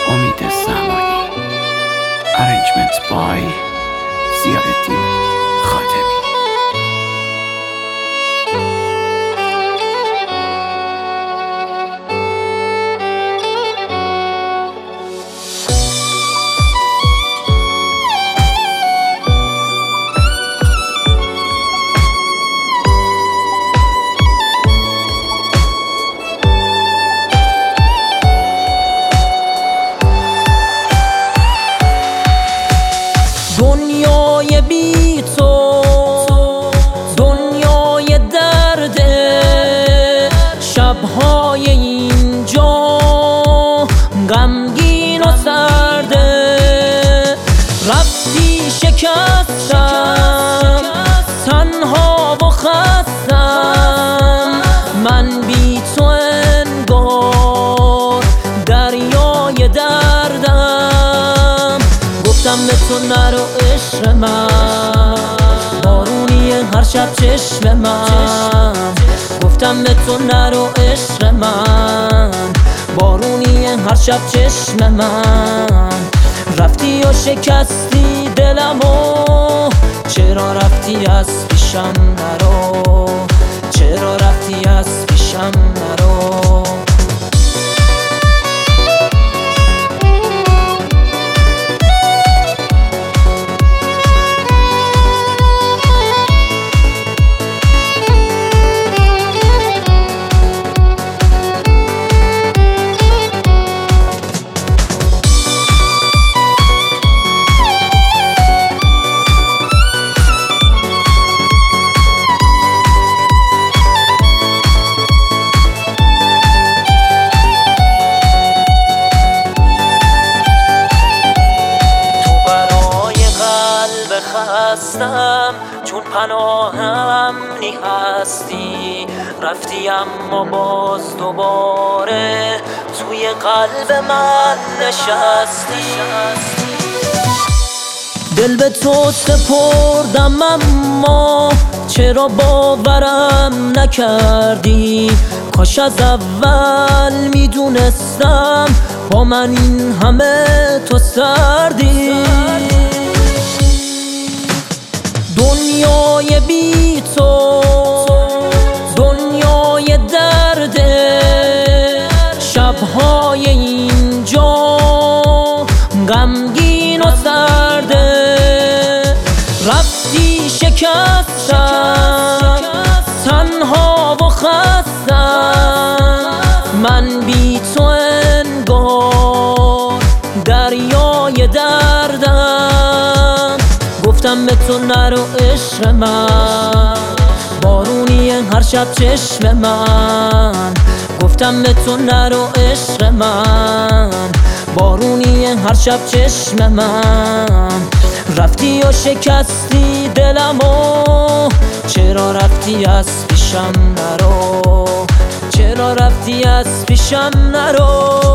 امید زمانی. Arrangement by زیادالدین خاتمی. دنیای بی تو دنیای درده، شبهای اینجا غمگین و سرده. رفتی شکستم، تنها و خستم، من بی تو انگار دریای دردم. گفتم به تو نرو عشق من، بارونیه هر شب چشم من. گفتم به تو نرو عشق من، بارونیه هر شب چشم من. رفتی و شکستی دلمو، چرا رفتی از پیشم نرو، چرا رفتی از پیشم نرو. خستم چون پناه امنی هستی، رفتی اما باز دوباره توی قلب من نشستی. دل به تو سپردم اما چرا باورم نکردی؟ کاش از اول میدونستم با من این همه تو سردی. دنیای بی تو دنیای درده، شبهای اینجا غمگین و سرده. رفتی شکستم، تنها و خستم، من بی تو انگار دریای دردم. گفتم به تو نرو عشق من، بارونیه هر شب چشم من. گفتم به تو نرو عشق من، بارونیه هر شب چشم من. رفتی و شکستی دلمو، چرا رفتی از پیشم نرو، چرا رفتی از پیشم نرو.